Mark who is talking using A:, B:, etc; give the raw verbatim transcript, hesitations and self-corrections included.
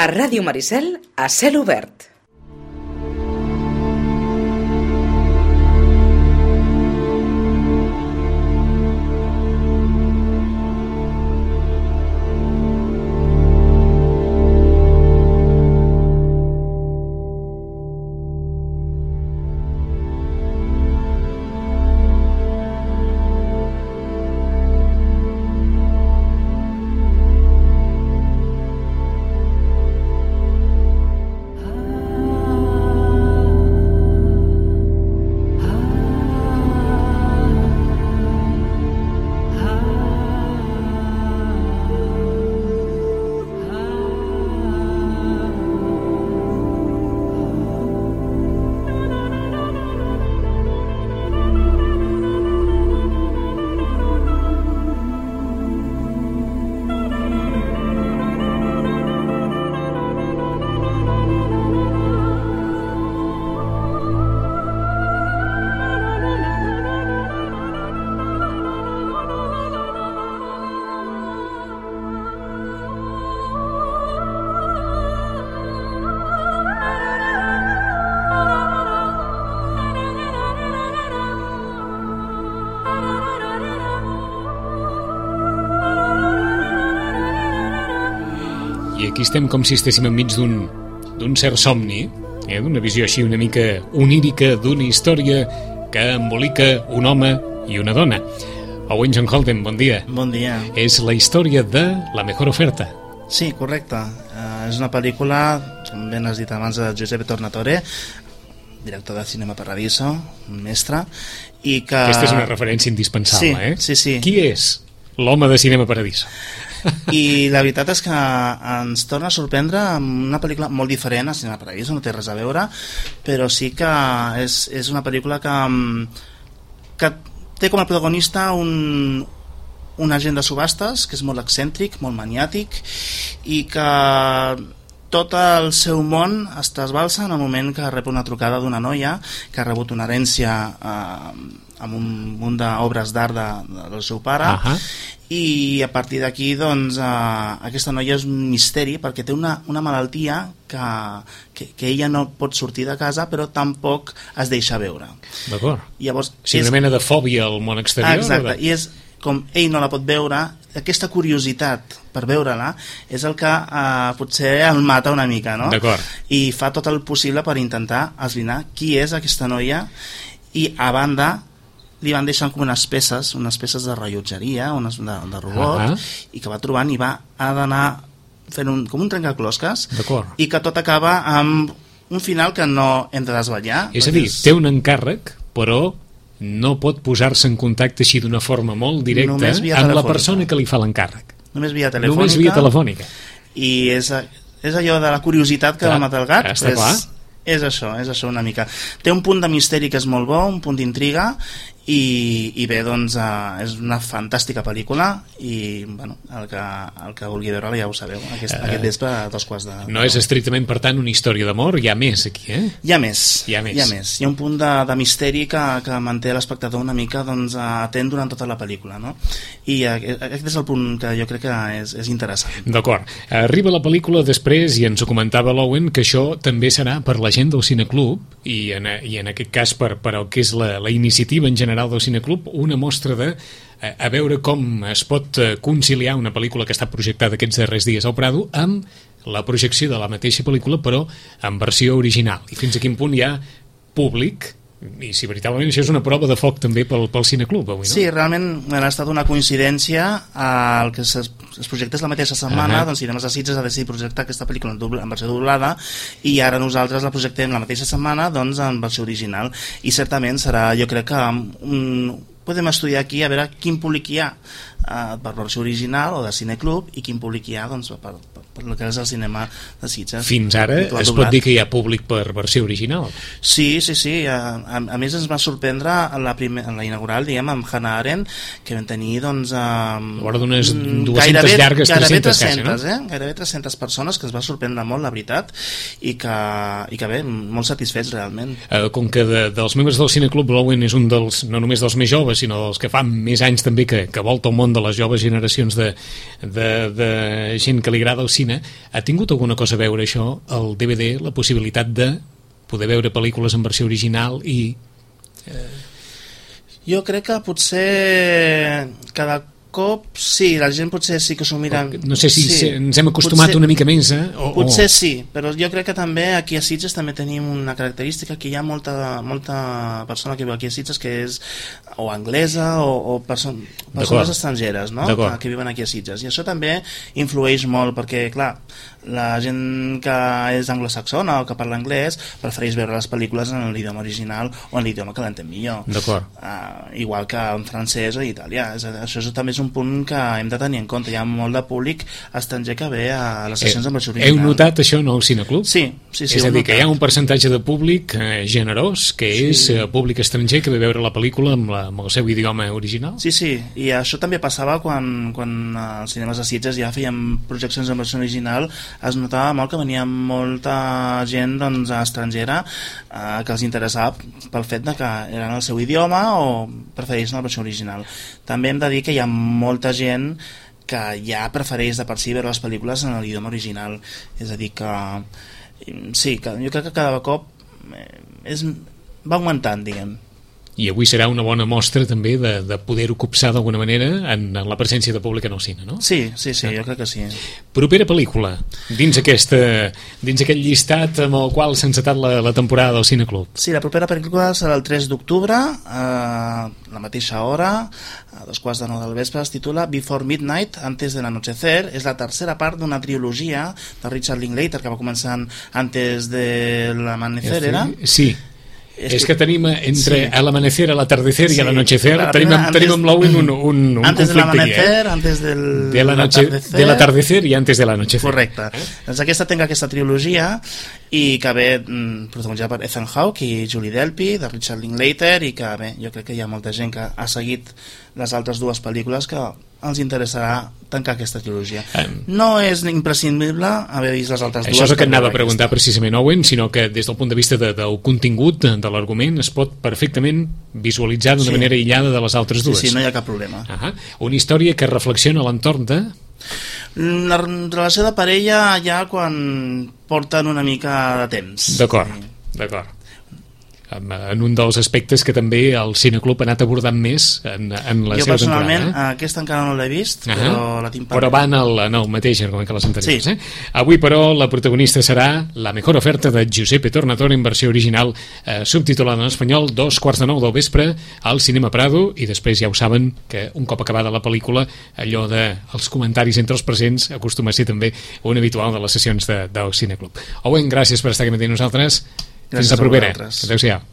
A: A Ràdio Maricel, a cel obert.
B: I aquí estem com si estéssim enmig d'un d'un cert somni, eh? D'una visió així una mica onírica d'una història que embolica un home i una dona. Owen John Holden, bon dia.
C: Bon dia.
B: És la història de La mejor oferta.
C: Sí, correcte. Uh, és una pel·lícula, com ben has dit abans, de Giuseppe Tornatore, director de Cinema Paradiso, un mestre, i que...
B: Aquesta és una referència indispensable,
C: sí,
B: eh?
C: Sí, sí.
B: Qui és l'home de Cinema Paradiso?
C: I la veritat és que ens torna a sorprendre amb una pel·lícula molt diferent a Cinema Paradiso, no té res a veure, però sí que és, és una pel·lícula que, que té com a protagonista un, un agent de subhastes que és molt excèntric, molt maniàtic, i que tot el seu món es trasbalsa en el moment que rep una trucada d'una noia que ha rebut una herència eh, amb un munt d'obres d'art de, de, del seu pare. Uh-huh. I a partir d'aquí doncs, eh, aquesta noia és un misteri perquè té una, una malaltia que, que, que ella no pot sortir de casa però tampoc es deixa veure.
B: D'acord.
C: Llavors,
B: sí,
C: és...
B: una mena de fòbia al món exterior.
C: Exacte,
B: de...
C: i és com ell no la pot veure, aquesta curiositat per veure-la és el que eh, potser el mata una mica, no?
B: D'acord.
C: I fa tot el possible per intentar esbrinar qui és aquesta noia, i a banda li van deixant com unes peces, unes peces de rellotgeria, unes de, de robot, uh-huh. i que va trobant i va ha d'anar fent un, com un trencaclosques, i que tot acaba amb un final que no hem de desvetllar.
B: És a dir, és... té un encàrrec, però no pot posar-se en contacte així d'una forma molt directa amb telefònica. La persona que li fa l'encàrrec.
C: Només via telefònica.
B: Només via telefònica.
C: I és, és allò de la curiositat que clar, va matar el gat.
B: Està clar.
C: És, és això, és això una mica. Té un punt de misteri que és molt bo, un punt d'intriga, i, i bé, doncs uh, és una fantàstica pel·lícula, i bueno, el que, el que vulgui veure-la ja ho sabeu, aquest, uh, aquest vespre a dos quarts de...
B: No és estrictament, per tant, una història d'amor, hi ha més aquí, eh?
C: Hi ha més,
B: hi ha més,
C: hi ha, més. Hi ha un punt de, de misteri que, que manté l'espectador una mica doncs, atent durant tota la pel·lícula, no? I uh, aquest és el punt que jo crec que és, és interessant.
B: D'acord. Arriba la pel·lícula després, i ens ho comentava l'Owen, que això també serà per la gent del cineclub, i en, i en aquest cas per, per el que és la, la iniciativa en general del cineclub, una mostra de eh, a veure com es pot eh, conciliar una pel·lícula que està projectada aquests darrers dies al Prado amb la projecció de la mateixa pel·lícula però en versió original, i fins a quin punt hi ha públic, i si veritablement això és una prova de foc també pel, pel cineclub avui, no?
C: Sí, realment ha estat una coincidència, el que es, es projectés la mateixa setmana, uh-huh. doncs Cinemes de Sitges ha decidit projectar aquesta pel·lícula en, doble, en versió doblada, i ara nosaltres la projectem la mateixa setmana doncs en versió original, i certament serà, jo crec que un, podem estudiar aquí a veure quin públic hi ha eh, per versió original o de cineclub, i quin públic hi ha doncs, per, per, per el que és el cinema de Sitges.
B: Fins ara es doblat. Pot dir que hi ha públic per versió original?
C: Sí, sí, sí. A, a, a més ens va sorprendre la, primer, la inaugural, diguem, amb Hannah Arendt, que vam tenir doncs a vora
B: d'unes dues-centes llargues, tres-centes quasi, no?
C: Eh? Gairebé tres-centes persones, que es va sorprendre molt, la veritat, i que, i que bé, molt satisfets realment.
B: Eh, com que de, dels membres del cineclub l'Owen és un dels, no només dels més joves, joves, sinó dels que fa més anys també que, que volta el món de les joves generacions de, de, de gent que li agrada el cine. Ha tingut alguna cosa a veure això, el D V D, la possibilitat de poder veure pel·lícules en versió original i... Eh...
C: Jo crec que potser cada cop sí, la gent potser sí que s'ho mira...
B: No sé si
C: sí.
B: ens hem acostumat potser, una mica més, eh? O,
C: potser
B: o...
C: sí, però jo crec que també aquí a Sitges també tenim una característica, que hi ha molta, molta persona que viu aquí a Sitges que és o anglesa o, o perso persones estrangeres, no? que, que viuen aquí a Sitges, i això també influeix molt, perquè clar, la gent que és anglosaxona o que parla anglès prefereix veure les pel·lícules en l'idioma original o en l'idioma que l'entén millor.
B: D'acord.
C: Uh, igual que en francès o italià. És, això és, també és un punt que hem de tenir en compte. Hi ha molt de públic estranger que ve a les sessions eh, en versió original.
B: Heu notat això en el Cineclub?
C: Sí, sí, sí.
B: És a dir, que hi ha un percentatge de públic eh, generós, que sí. és eh, públic estranger que ve veure la pel·lícula amb, la, amb el seu idioma original?
C: Sí, sí, i això també passava quan, quan als cinemes de Sitges ja fèiem projeccions en versió original. Es notava molt que venia molta gent doncs, estrangera eh, que els interessava pel fet de que eren el seu idioma o prefereixen la versió original. També hem de dir que hi ha molta gent que ja prefereix de per si veure les pel·lícules en l'idioma original. És a dir que sí, que jo crec que cada cop és, va augmentant, diguem.
B: I avui serà una bona mostra també de, de poder-ho copsar d'alguna manera en, en la presència de públic en el cine, no?
C: Sí, sí, sí, jo crec que sí.
B: Propera pel·lícula, dins, aquesta, dins aquest llistat amb el qual s'ha encetat la, la temporada del Cineclub.
C: Sí, la propera pel·lícula serà el tres d'octubre, a la mateixa hora, a dos quarts de nou del vespre. Es titula Before Midnight, Antes del Anochecer. És la tercera part d'una trilogia de Richard Linklater que va començar Antes del Amanecer, era?
B: Sí. Es, es que tenim entre sí. el amanecer, el atardecer sí. i el anochecer, tenim,
C: antes,
B: tenim amb l'Owen un, un, un
C: antes
B: conflicte
C: aquí, eh? Antes del de
B: l'atardecer i antes de l'anochecer.
C: Correcte. Eh? Doncs aquesta tenga aquesta trilogia i que ve mm, protagonitzada per Ethan Hawke i Julie Delpy, de Richard Linklater, i que bé, jo crec que hi ha molta gent que ha seguit les altres dues pel·lícules que els interessarà tancar aquesta trilogia. Um, no és imprescindible haver vist les altres dues.
B: Això és el que anava a preguntar precisament, Owen, sinó que des del punt de vista de, del contingut, de l'argument, es pot perfectament visualitzar d'una sí. manera aïllada de les altres dues.
C: Sí, sí, no hi ha cap problema.
B: Uh -huh. Una història que reflexiona a l'entorn de...
C: La relació de parella ja quan porten una mica de temps.
B: D'acord, sí. d'acord. En un dels aspectes que també el Cineclub ha anat abordant més en, en la
C: jo
B: seva temporada. Jo
C: personalment eh? aquesta encara no l'he vist, uh -huh. però la tinc
B: Però va en el, en el mateix argument que les anteriors.
C: Sí.
B: Eh? Avui, però, la protagonista serà La mejor oferta de Giuseppe Tornatore en versió original, eh, subtitulada en espanyol, dos quarts de nou del vespre al Cinema Prado, i després ja ho saben que un cop acabada la pel·lícula, allò de els comentaris entre els presents acostuma a ser també un habitual de les sessions de, del Cineclub. Owen, gràcies per estar aquí amb nosaltres.
C: Gràcies. Fins
B: la propera. Adéu-siau.